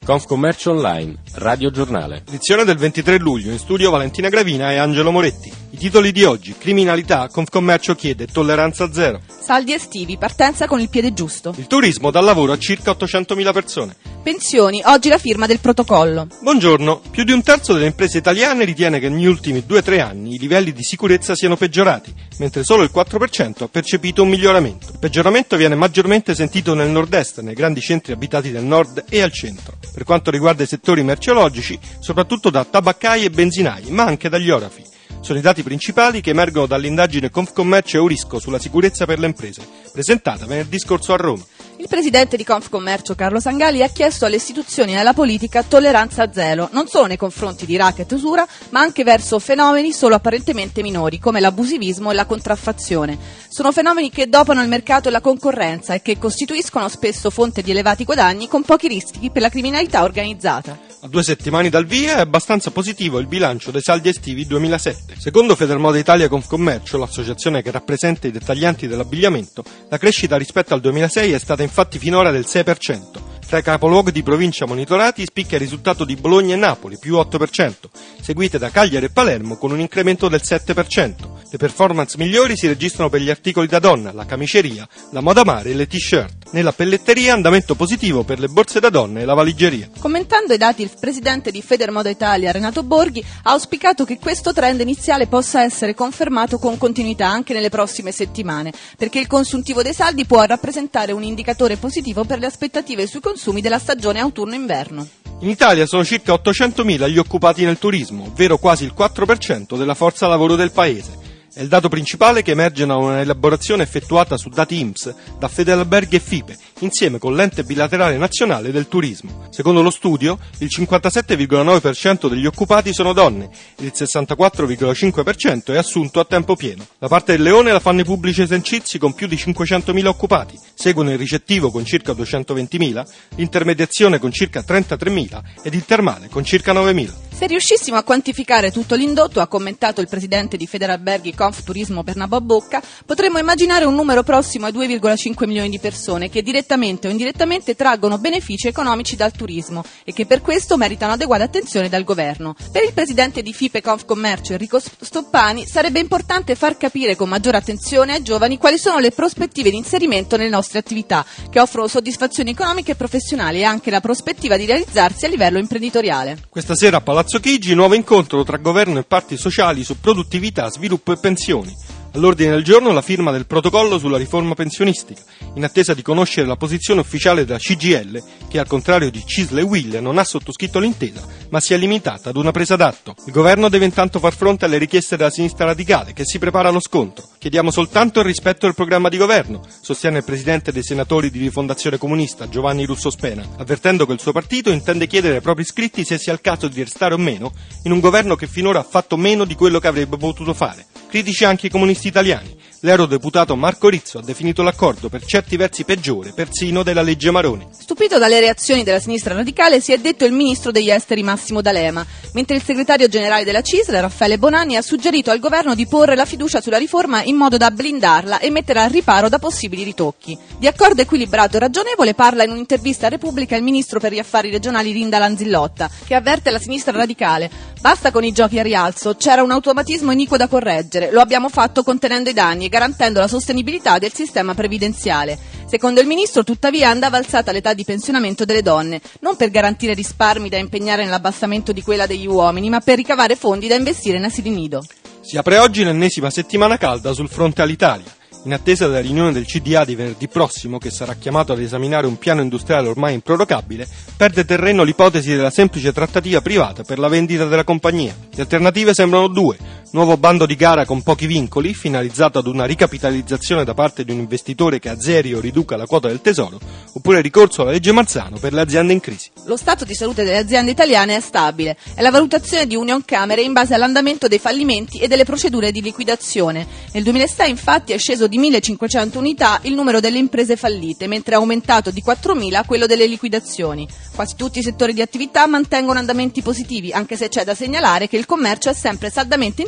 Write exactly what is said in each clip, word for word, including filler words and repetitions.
Confcommercio Online, Radio Giornale. Edizione del ventitré luglio, in studio Valentina Gravina e Angelo Moretti. I titoli di oggi: criminalità, Confcommercio chiede tolleranza zero. Saldi estivi, partenza con il piede giusto. Il turismo dà lavoro a circa ottocentomila persone. Pensioni, oggi la firma del protocollo. Buongiorno. Più di un terzo delle imprese italiane ritiene che negli ultimi due tre anni i livelli di sicurezza siano peggiorati, mentre solo il quattro per cento ha percepito un miglioramento. Il peggioramento viene maggiormente sentito nel nord-est, nei grandi centri abitati del nord e al centro. Per quanto riguarda i settori merceologici, soprattutto da tabaccai e benzinai, ma anche dagli orafi. Sono i dati principali che emergono dall'indagine Confcommercio e Eurisco sulla sicurezza per le imprese, presentata venerdì scorso a Roma. Il presidente di Confcommercio, Carlo Sangalli, ha chiesto alle istituzioni e alla politica tolleranza zero, non solo nei confronti di racket e usura, ma anche verso fenomeni solo apparentemente minori, come l'abusivismo e la contraffazione. Sono fenomeni che dopano il mercato e la concorrenza e che costituiscono spesso fonte di elevati guadagni con pochi rischi per la criminalità organizzata. A due settimane dal via è abbastanza positivo il bilancio dei saldi estivi duemilasette. Secondo Federmoda Italia Confcommercio, l'associazione che rappresenta i dettaglianti dell'abbigliamento, la crescita rispetto al duemilasei è stata infatti finora del sei per cento. Tra i capoluoghi di provincia monitorati spicca il risultato di Bologna e Napoli, più otto per cento, seguite da Cagliari e Palermo con un incremento del sette per cento. Le performance migliori si registrano per gli articoli da donna, la camiceria, la moda mare e le t-shirt. Nella pelletteria andamento positivo per le borse da donna e la valigeria. Commentando i dati, il presidente di Federmoda Italia, Renato Borghi, ha auspicato che questo trend iniziale possa essere confermato con continuità anche nelle prossime settimane, perché il consuntivo dei saldi può rappresentare un indicatore positivo per le aspettative sui consumi della stagione autunno-inverno. In Italia sono circa ottocentomila gli occupati nel turismo, ovvero quasi il quattro per cento della forza lavoro del paese. È il dato principale che emerge da una elaborazione effettuata su dati I N P S da Federalberghi e FIPE, insieme con l'ente bilaterale nazionale del turismo. Secondo lo studio, il cinquantasette virgola nove per cento degli occupati sono donne ed il sessantaquattro virgola cinque per cento è assunto a tempo pieno. La parte del leone la fanno i pubblici esercizi con più di cinquecentomila occupati, seguono il ricettivo con circa duecentoventimila, l'intermediazione con circa trentatremila ed il termale con circa novemila. Se riuscissimo a quantificare tutto l'indotto, ha commentato il presidente di Federalberghi Confturismo Bernabò Bocca, potremmo immaginare un numero prossimo ai due virgola cinque milioni di persone che direttamente o indirettamente traggono benefici economici dal turismo e che per questo meritano adeguata attenzione dal governo. Per il presidente di FIPE Confcommercio Enrico Stoppani sarebbe importante far capire con maggiore attenzione ai giovani quali sono le prospettive di inserimento nelle nostre attività, che offrono soddisfazioni economiche e professionali e anche la prospettiva di realizzarsi a livello imprenditoriale. Questa sera a Palazzo Chigi, nuovo incontro tra governo e parti sociali su produttività, sviluppo e pensioni. All'ordine del giorno la firma del protocollo sulla riforma pensionistica, in attesa di conoscere la posizione ufficiale della C G I L, che al contrario di C I S L e U I L non ha sottoscritto l'intesa, ma si è limitata ad una presa d'atto. Il governo deve intanto far fronte alle richieste della sinistra radicale, che si prepara allo scontro. Chiediamo soltanto il rispetto del programma di governo, sostiene il presidente dei senatori di Rifondazione Comunista, Giovanni Russo Spena, avvertendo che il suo partito intende chiedere ai propri iscritti se sia il caso di restare o meno in un governo che finora ha fatto meno di quello che avrebbe potuto fare. Critici anche i comunisti italiani. L'eurodeputato Marco Rizzo ha definito l'accordo per certi versi peggiore persino della legge Maroni. Stupito dalle reazioni della sinistra radicale si è detto il ministro degli esteri Massimo D'Alema, mentre il segretario generale della C I S L, Raffaele Bonanni, ha suggerito al governo di porre la fiducia sulla riforma in modo da blindarla e mettere al riparo da possibili ritocchi. Di accordo equilibrato e ragionevole parla in un'intervista a Repubblica il ministro per gli affari regionali Linda Lanzillotta, che avverte la sinistra radicale: basta con i giochi a rialzo, c'era un automatismo iniquo da correggere, lo abbiamo fatto contenendo i danni e garantendo la sostenibilità del sistema previdenziale. Secondo il ministro, tuttavia, andava alzata l'età di pensionamento delle donne, non per garantire risparmi da impegnare nell'abbassamento di quella degli uomini, ma per ricavare fondi da investire in asili nido. Si apre oggi l'ennesima settimana calda sul fronte all'Italia. In attesa della riunione del C D A di venerdì prossimo, che sarà chiamato ad esaminare un piano industriale ormai improrogabile, perde terreno l'ipotesi della semplice trattativa privata per la vendita della compagnia. Le alternative sembrano due: nuovo bando di gara con pochi vincoli, finalizzato ad una ricapitalizzazione da parte di un investitore che azzeri o riduca la quota del tesoro, oppure ricorso alla legge Marzano per le aziende in crisi. Lo stato di salute delle aziende italiane è stabile. È la valutazione di Unioncamere in base all'andamento dei fallimenti e delle procedure di liquidazione. Nel duemilasei, infatti, è sceso di millecinquecento unità il numero delle imprese fallite, mentre è aumentato di quattromila quello delle liquidazioni. Quasi tutti i settori di attività mantengono andamenti positivi, anche se c'è da segnalare che il commercio è sempre saldamente in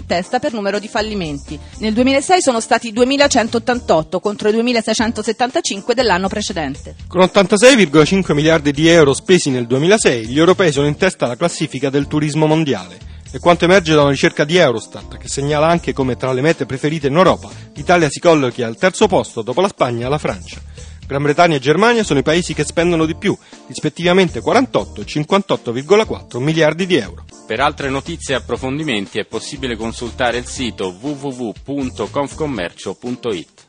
testa per numero di fallimenti. Nel duemilasei sono stati duemilacentoottantotto contro i duemilaseicentosettantacinque dell'anno precedente. Con ottantasei virgola cinque miliardi di euro spesi nel duemilasei, gli europei sono in testa alla classifica del turismo mondiale. E quanto emerge da una ricerca di Eurostat, che segnala anche come tra le mete preferite in Europa l'Italia si collochi al terzo posto dopo la Spagna e la Francia. Gran Bretagna e Germania sono i paesi che spendono di più, rispettivamente quarantotto e cinquantotto virgola quattro miliardi di euro. Per altre notizie e approfondimenti è possibile consultare il sito w w w punto confcommercio punto it.